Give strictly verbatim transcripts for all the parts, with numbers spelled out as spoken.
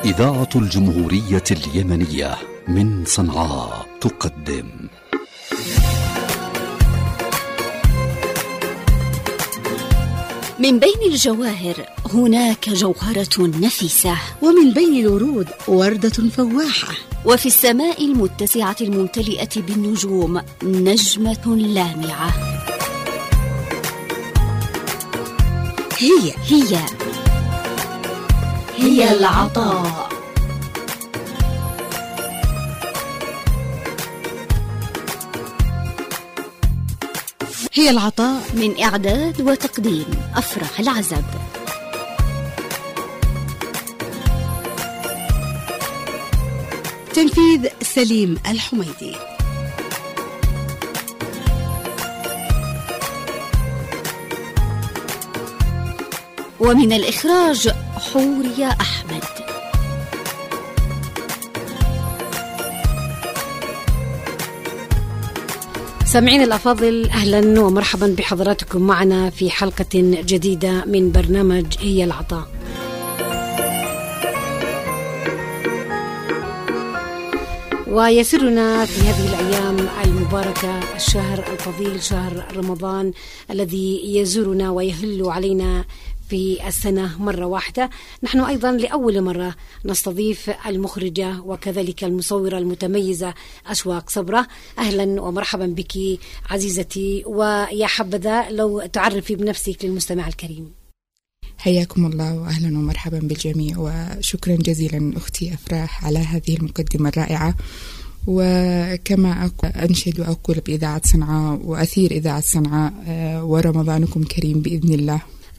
إذاعة الجمهورية اليمنية من صنعاء تقدم من بين الجواهر هناك جوهرة نفيسة، ومن بين الورود وردة فواحة، وفي السماء المتسعة الممتلئة بالنجوم نجمة لامعة. هي هي هي العطاء. هي العطاء، من إعداد وتقديم أفراح العزب. تنفيذ سليم الحميدي. ومن الإخراج حورية أحمد. سامعين الأفاضل، أهلا ومرحبا بحضراتكم معنا في حلقة جديدة من برنامج هي العطاء. ويسرنا في هذه الأيام المباركة الشهر الفضيل، شهر رمضان الذي يزورنا ويهل علينا في السنة مرة واحدة. نحن أيضا لأول مرة نستضيف المخرجة وكذلك المصورة المتميزة أشواق صبرة. أهلا ومرحبا بك عزيزتي، ويا حبذا لو تعرفي بنفسك للمستمع الكريم. حياكم الله وأهلا ومرحبا بالجميع، وشكرا جزيلا أختي أفراح على هذه المقدمة الرائعة. وكما أنشد وأقول بإذاعة صنعاء وأثير إذاعة صنعاء ورمضانكم كريم بإذن الله.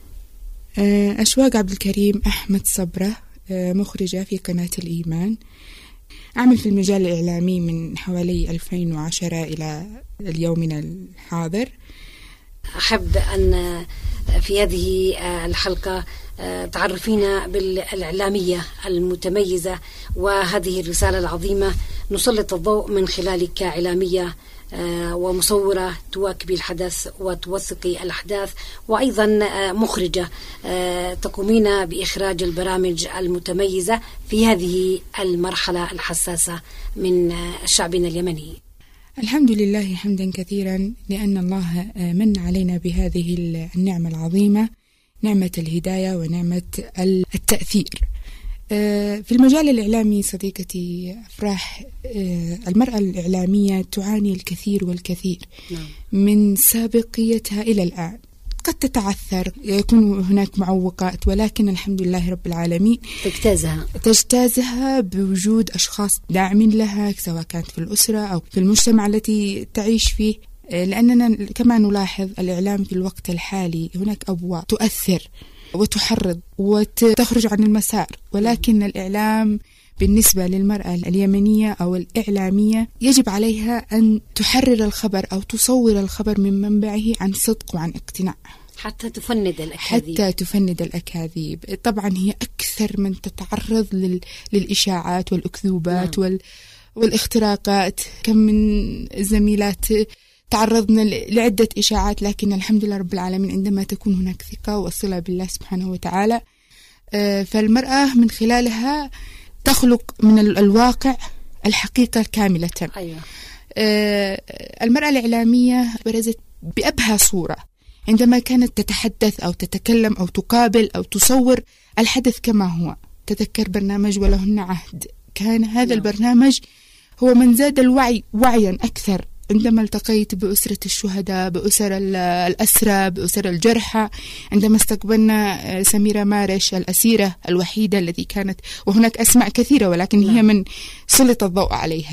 أشواق عبد الكريم أحمد صبرة، مخرجة في قناة الإيمان، أعمل في المجال الإعلامي من حوالي ألفين وعشرة إلى اليومنا الحاضر. أحب أن في هذه الحلقة تعرفينا بالإعلامية المتميزة وهذه الرسالة العظيمة نسلط الضوء من خلالك كإعلامية ومصورة تواكبي الحدث وتوثقي الأحداث، وأيضا مخرجة تقومين بإخراج البرامج المتميزة في هذه المرحلة الحساسة من شعبنا اليمني. الحمد لله حمدا كثيرا، لأن الله من علينا بهذه النعمة العظيمة، نعمة الهداية ونعمة التأثير. في المجال الإعلامي صديقتي أفراح، المرأة الإعلامية تعاني الكثير والكثير من سابقيتها إلى الآن. قد تتعثر، يكون هناك معوقات، ولكن الحمد لله رب العالمين تجتازها تجتازها بوجود أشخاص داعمين لها، سواء كانت في الأسرة أو في المجتمع التي تعيش فيه. لأننا كما نلاحظ الإعلام في الوقت الحالي هناك أبواء تؤثر وتحرض وتخرج عن المسار، ولكن الإعلام بالنسبة للمرأة اليمنية أو الإعلامية يجب عليها أن تحرر الخبر أو تصور الخبر من منبعه عن صدق وعن اقتناع، حتى تفند الأكاذيب. حتى تفند الأكاذيب. طبعا هي أكثر من تتعرض لل... للإشاعات والأكذوبات نعم. وال... والاختراقات. كم من زميلات تعرضنا لعدة إشاعات، لكن الحمد لله رب العالمين عندما تكون هناك ثقة وصلة بالله سبحانه وتعالى، فالمرأة من خلالها تخلق من الواقع الحقيقة كاملة. أيوة. المرأة الإعلامية برزت بأبهى صورة عندما كانت تتحدث أو تتكلم أو تقابل أو تصور الحدث كما هو. تذكر برنامج ولهن عهد، كان هذا نعم. البرنامج هو من زاد الوعي وعيا أكثر. عندما التقيت بأسرة الشهداء، بأسر الأسرى، بأسر الجرحى، عندما استقبلنا سميرة مارش الأسيرة الوحيدة التي كانت، وهناك أسماء كثيرة ولكن لا. هي من سلط الضوء عليها،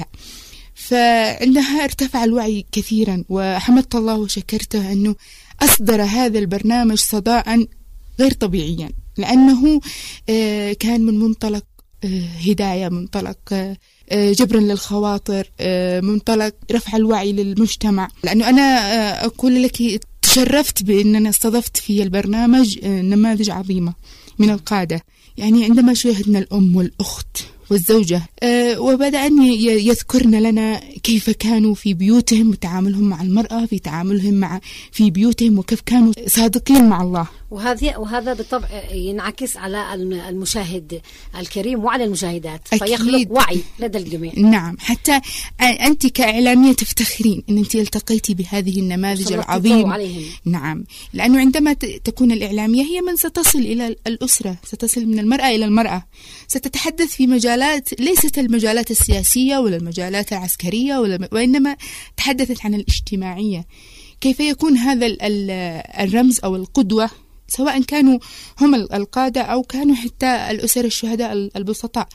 فعندها ارتفع الوعي كثيرا، وحمدت الله وشكرته أنه أصدر هذا البرنامج صداء غير طبيعيا، لأنه كان من منطلق هداية، منطلق جبرا للخواطر، منطلق رفع الوعي للمجتمع. لأنه أنا أقول لك تشرفت بأننا استضفت في البرنامج نماذج عظيمة من القادة، يعني عندما شاهدنا الأم والأخت والزوجة وبدأ أن يذكرن لنا كيف كانوا في بيوتهم وتعاملهم مع المرأة، في تعاملهم مع في بيوتهم، وكيف كانوا صادقين مع الله وهذه وهذا بالطبع ينعكس على المشاهد الكريم وعلى المشاهدات، أكيد. فيخلق وعي لدى الجميع. نعم، حتى أنت كإعلامية تفتخرين أن أنت التقيتي بهذه النماذج العظيمة. نعم، لأنه عندما تكون الإعلامية هي من ستصل إلى الأسرة، ستصل من المرأة إلى المرأة، ستتحدث في مجالات ليست المجالات السياسية ولا المجالات العسكرية ولا، وإنما تحدثت عن الاجتماعية. كيف يكون هذا الرمز أو القدوة، سواء كانوا هم القادة أو كانوا حتى الأسر الشهداء البسطاء،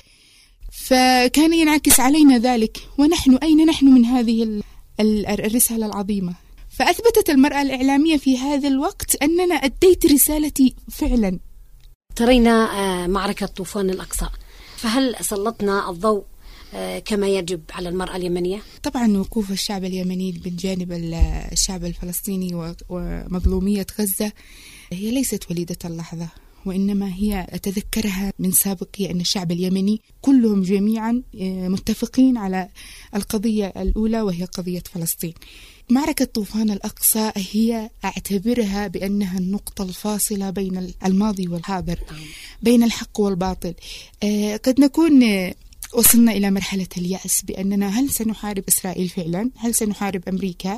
فكان ينعكس علينا ذلك. ونحن أين نحن من هذه الرسالة العظيمة؟ فأثبتت المرأة الإعلامية في هذا الوقت أننا أديت رسالتي فعلا. ترينا معركة طوفان الأقصى، فهل سلطنا الضوء كما يجب على المرأة اليمنية؟ طبعا وقوف الشعب اليمني بجانب الشعب الفلسطيني ومظلومية غزة هي ليست وليدة اللحظة، وإنما هي أتذكرها من سابقي، أن الشعب اليمني كلهم جميعا متفقين على القضية الأولى وهي قضية فلسطين. معركة طوفان الأقصى هي أعتبرها بأنها النقطة الفاصلة بين الماضي والحاضر، بين الحق والباطل. قد نكون وصلنا إلى مرحلة اليأس بأننا هل سنحارب إسرائيل فعلا؟ هل سنحارب أمريكا؟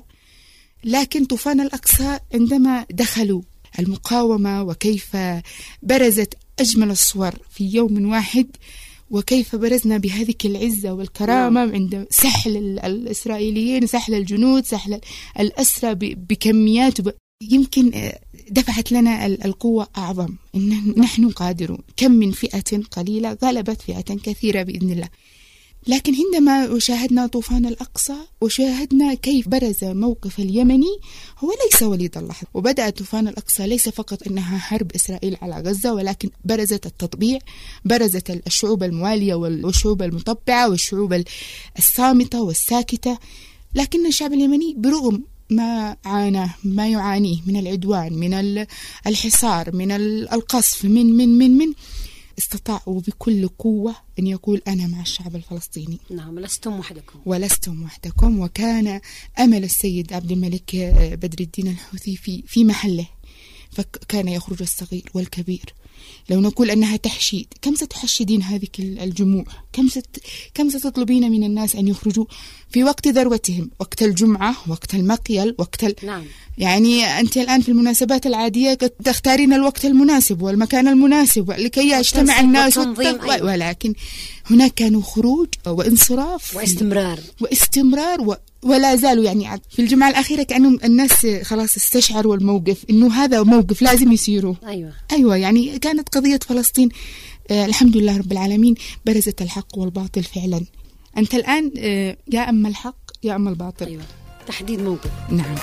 لكن طوفان الأقصى عندما دخلوا المقاومة وكيف برزت أجمل الصور في يوم واحد، وكيف برزنا بهذه العزة والكرامة عند سحل الإسرائيليين، سحل الجنود، سحل الأسرى بكميات، يمكن دفعت لنا القوة أعظم، إن نحن قادرون. كم من فئة قليلة غلبت فئة كثيرة بإذن الله. لكن عندما شاهدنا طوفان الأقصى وشاهدنا كيف برز موقف اليمني، هو ليس وليد اللحظة. وبدأ طوفان الأقصى ليس فقط أنها حرب إسرائيل على غزة، ولكن برزت التطبيع، برزت الشعوب الموالية والشعوب المطبعة والشعوب الصامتة والساكتة. لكن الشعب اليمني برغم ما عاناه ما يعانيه من العدوان، من الحصار، من القصف، من من من من استطاعوا بكل قوة أن يقول أنا مع الشعب الفلسطيني. نعم، لستم وحدكم ولستم وحدكم. وكان أمل السيد عبد الملك بدر الدين الحوثي في في محله، فكان يخرج الصغير والكبير. لو نقول أنها تحشيد، كم ستحشدين هذه الجموع؟ كم ست كم ستطلبين من الناس أن يخرجوا في وقت ذروتهم، وقت الجمعة، وقت المقيل، وقت ال... نعم. يعني أنت الآن في المناسبات العادية قد تختارين الوقت المناسب والمكان المناسب لكي يجتمع الناس والتق... ولكن هناك كانوا خروج وانصراف واستمرار واستمرار و... ولا زالوا. يعني في الجمعة الأخيرة كأنهم الناس خلاص استشعروا الموقف، إنه هذا موقف لازم يسيروا. أيوة أيوة يعني كانت قضية فلسطين آه الحمد لله رب العالمين برزت الحق والباطل فعلا. أنت الآن آه يا أما الحق يا أما الباطل. أيوة، تحديد موقف. نعم،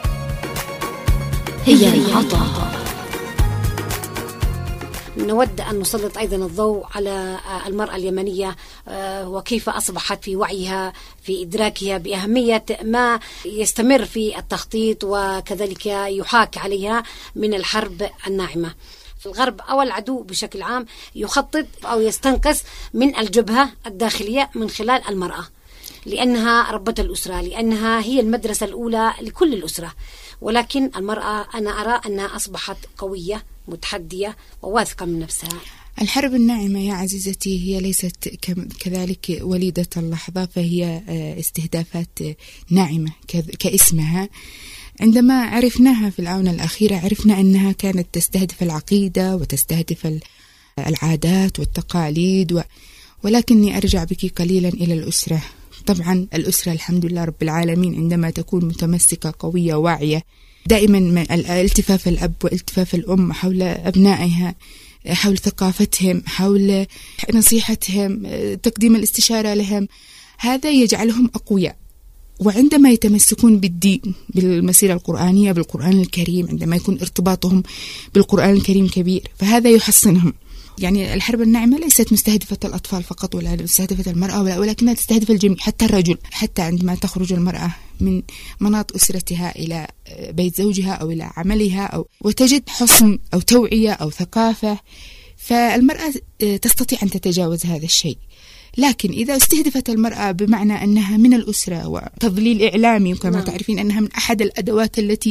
هي العطاء. نود أن نسلط أيضا الضوء على المرأة اليمنية وكيف أصبحت في وعيها، في إدراكها بأهمية ما يستمر في التخطيط وكذلك يحاك عليها من الحرب الناعمة. في الغرب أو العدو بشكل عام يخطط أو يستنقذ من الجبهة الداخلية من خلال المرأة، لأنها ربة الأسرة، لأنها هي المدرسة الأولى لكل الأسرة. ولكن المرأة أنا أرى أنها أصبحت قوية متحدية وواثقة من نفسها. الحرب الناعمة يا عزيزتي هي ليست كذلك وليدة اللحظة، فهي استهدافات ناعمة كاسمها. عندما عرفناها في الآونة الأخيرة عرفنا أنها كانت تستهدف العقيدة وتستهدف العادات والتقاليد و... ولكني أرجع بك قليلا إلى الأسرة. طبعا الأسرة الحمد لله رب العالمين عندما تكون متمسكة قوية واعية، دائما التفاف الأب والتفاف الأم حول أبنائها، حول ثقافتهم، حول نصيحتهم، تقديم الاستشارة لهم، هذا يجعلهم أقوياء. وعندما يتمسكون بالدين، بالمسيرة القرآنية، بالقرآن الكريم، عندما يكون ارتباطهم بالقرآن الكريم كبير، فهذا يحصنهم. يعني الحرب الناعمة ليست مستهدفة الأطفال فقط ولا مستهدفة المرأة، ولكنها تستهدف الجميع، حتى الرجل. حتى عندما تخرج المرأة من مناط أسرتها إلى بيت زوجها أو إلى عملها أو وتجد حصن أو توعية أو ثقافة، فالمرأة تستطيع أن تتجاوز هذا الشيء. لكن إذا استهدفت المرأة بمعنى أنها من الأسرة وتضليل إعلامي، وكما تعرفين أنها من أحد الأدوات التي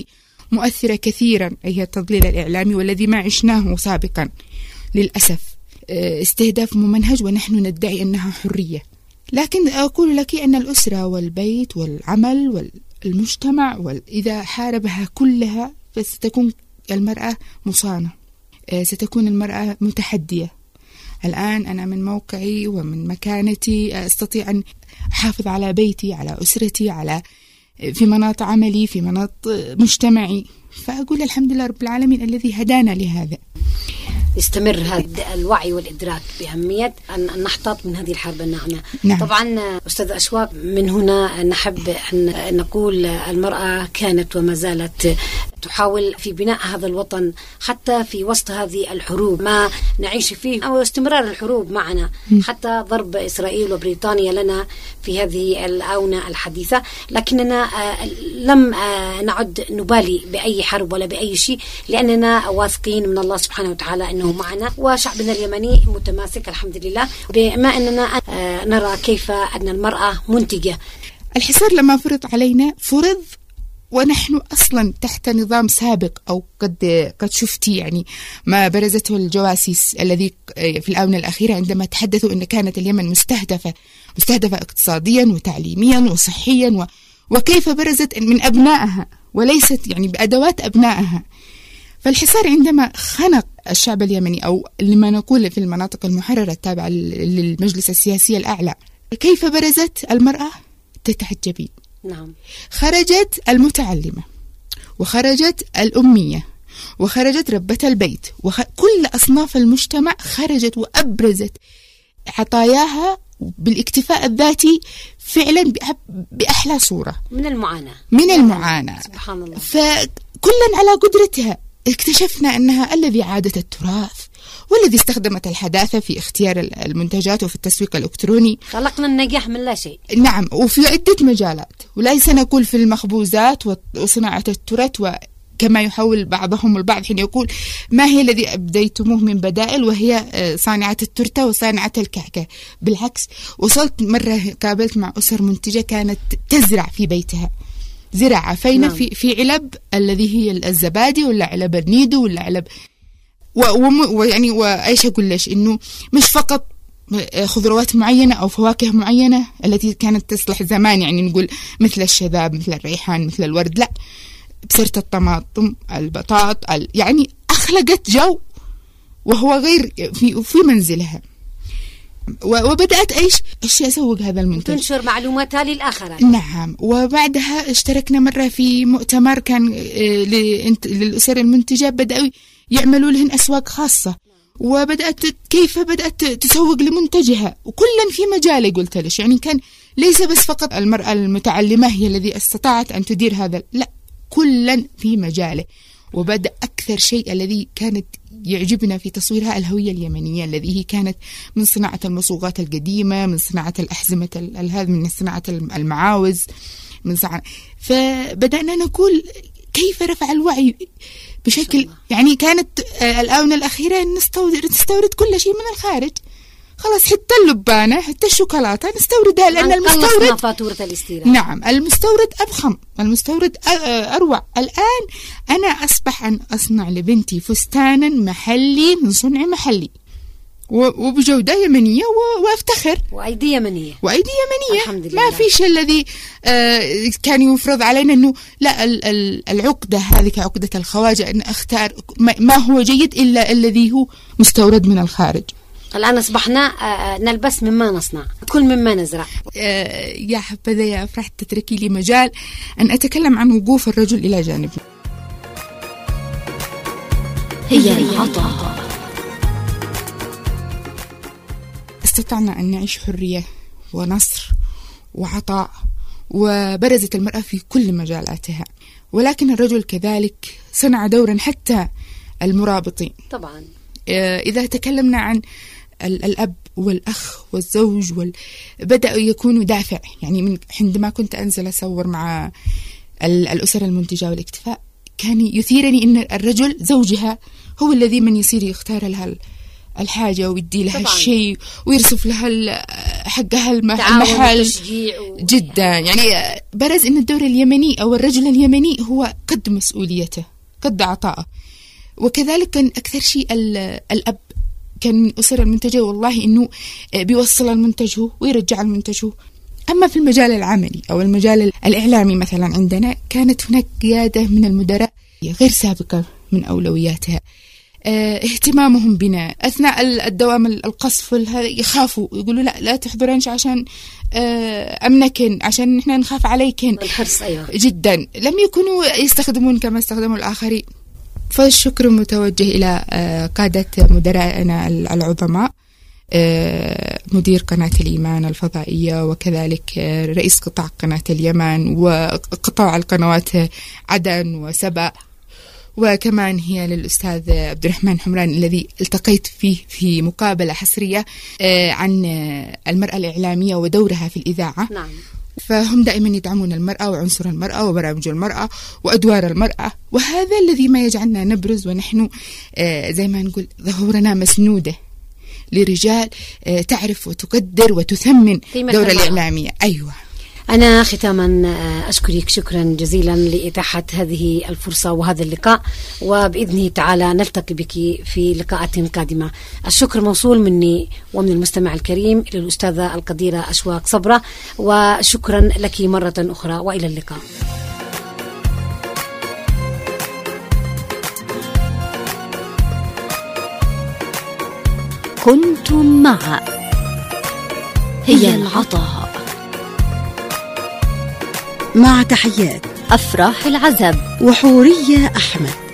مؤثرة كثيرا، هي التضليل الإعلامي والذي ما عشناه سابقا للأسف. استهداف ممنهج ونحن ندعي أنها حرية، لكن أقول لك أن الأسرة والبيت والعمل والمجتمع وإذا حاربها كلها فستكون المرأة مصانة، ستكون المرأة متحدية. الآن أنا من موقعي ومن مكانتي أستطيع أن أحافظ على بيتي، على أسرتي، على في مناطق عملي، في مناطق مجتمعي، فأقول الحمد لله رب العالمين الذي هدانا لهذا. يستمر هذا الوعي والإدراك بأهمية أن نحتاط من هذه الحرب الناعمة. نعم. طبعا أستاذ أشواق، من هنا نحب أن نقول المرأة كانت وما زالت تحاول في بناء هذا الوطن حتى في وسط هذه الحروب ما نعيش فيه أو استمرار الحروب معنا، حتى ضرب إسرائيل وبريطانيا لنا في هذه الآونة الحديثة، لكننا لم نعد نبالي بأي حرب ولا بأي شيء، لأننا واثقين من الله سبحانه وتعالى أنه معنا، وشعبنا اليمني متماسك الحمد لله، بما أننا نرى كيف أن المرأة منتجة. الحصار لما فرض علينا فرض ونحن أصلا تحت نظام سابق، أو قد قد شفتي يعني ما برزته الجواسيس الذي في الآونة الأخيرة عندما تحدثوا أن كانت اليمن مستهدفة مستهدفة اقتصاديا وتعليميا وصحيا، و وكيف برزت من أبنائها وليست يعني بأدوات أبنائها. فالحصار عندما خنق الشعب اليمني، أو لما نقول في المناطق المحررة التابعة للمجلس السياسي الأعلى، كيف برزت المرأة؟ تتعجبين. نعم. خرجت المتعلمة، وخرجت الأمية، وخرجت ربة البيت، وخ... كل أصناف المجتمع خرجت وأبرزت عطاياها بالاكتفاء الذاتي فعلا بأحلى صورة من المعاناة من المعاناة سبحان الله. فكلا على قدرتها اكتشفنا أنها الذي عادت التراث، والذي استخدمت الحداثة في اختيار المنتجات وفي التسويق الإلكتروني. خلقنا النجاح من لا شيء. نعم، وفي عدة مجالات، وليس نقول في المخبوزات وصناعة التراث، وكما يحاول بعضهم البعض حين يقول ما هي الذي أبديتموه من بدائل، وهي صانعة التورتة وصانعة الكعكة. بالعكس، وصلت مرة قابلت مع أسر منتجة كانت تزرع في بيتها زراعة فين نعم. في في علب الذي هي الزبادي، ولا علب النيدو، ولا علب ويعني وإيش أقول ليش إنه مش فقط خضروات معينة أو فواكه معينة التي كانت تصلح زمان، يعني نقول مثل الشذاب، مثل الريحان، مثل الورد، لا، بسرة الطماطم، البطاط، يعني أخلقت جو وهو غير في في منزلها، وبدأت إيش إيش أسوق هذا المنتج، تنشر معلوماتها للآخرين. نعم. وبعدها اشتركنا مرة في مؤتمر كان للأسر المنتجة، بدأوا يعملوا لهن أسواق خاصة، وبدأت كيف بدأت تسوق لمنتجها، وكلا في مجال. قلت ليش يعني كان ليس بس فقط المرأة المتعلمة هي الذي استطاعت أن تدير هذا، لا، كلا في مجاله. وبدأ أكثر شيء الذي كانت يعجبنا في تصويرها الهوية اليمنية، الذي هي كانت من صناعة المصوغات القديمة، من صناعة الأحزمة هذا، من صناعة المعاوز، من صناعة. فبدأنا نقول كيف رفع الوعي بشكل يعني كانت الآونة الأخيرة نستورد نستورد كل شيء من الخارج، خلاص حتى اللبانة حتى الشوكولاتة نستوردها، لأن المستورد فاتورة الاستيراد. نعم، المستورد أضخم، المستورد أروع. الآن أنا أصبح أن أصنع لبنتي فستانا محلي من صنع محلي وبجودة يمنية، وافتخر وأيدي يمنية وأيدي يمنية. ما فيش الذي كان يفرض علينا أنه لا، العقدة هذه كعقدة الخواجة، أن أختار ما هو جيد إلا الذي هو مستورد من الخارج. الآن أصبحنا نلبس مما نصنع، كل مما نزرع. يا حبذا يا أفرح تتركي لي مجال أن أتكلم عن وقوف الرجل إلى جانبنا. هي العطاء. استطعنا أن نعيش حرية ونصر وعطاء، وبرزت المرأة في كل مجالاتها، ولكن الرجل كذلك صنع دورا حتى المرابطين. طبعا إذا تكلمنا عن الأب والأخ والزوج وال... بدأوا يكونوا دافع، يعني من عندما كنت أنزل أصور مع الأسر المنتجة والاكتفاء كان يثيرني أن الرجل زوجها هو الذي من يصير يختار لها الحاجة ويدي لها الشيء ويرصف لها حقها المحل جدا. يعني برز أن الدور اليمني أو الرجل اليمني هو قد مسؤوليته قد عطاءه. وكذلك كان أكثر شيء الأب كان من أسر المنتجة، والله إنه بيوصل المنتج هو ويرجع المنتج هو. أما في المجال العملي أو المجال الإعلامي مثلا عندنا كانت هناك قيادة من المدراء غير سابقة من أولوياتها، اه اهتمامهم بنا أثناء الدوام القصف يخافوا يقولوا لا لا تحضرنش عشان اه أمنكن، عشان نحن نخاف عليكن. الحرص أيوة. جدا لم يكونوا يستخدمون كما استخدموا الآخرين. فالشكر متوجه إلى اه قادة مدراءنا العظماء، مدير قناة الإيمان الفضائية، وكذلك رئيس قطاع قناة اليمن، وقطاع القنوات عدن وسبأ، وكمان هي للأستاذ عبد الرحمن حمران الذي التقيت فيه في مقابلة حصرية عن المرأة الإعلامية ودورها في الإذاعة. نعم. فهم دائما يدعمون المرأة وعنصر المرأة وبرامج المرأة وأدوار المرأة، وهذا الذي ما يجعلنا نبرز ونحن زي ما نقول ظهورنا مسنودة لرجال تعرف وتقدر وتثمن دور الإعلامية. أيوة. أنا ختاما أشكرك شكرا جزيلا لإتاحة هذه الفرصة وهذا اللقاء، وبإذنه تعالى نلتقي بك في لقاءات قادمة. الشكر موصول مني ومن المستمع الكريم للأستاذة القديرة أشواق صبرة، وشكرا لك مرة أخرى وإلى اللقاء. كنتم مع هي العطاء، مع تحيات أفراح العزب وحورية أحمد.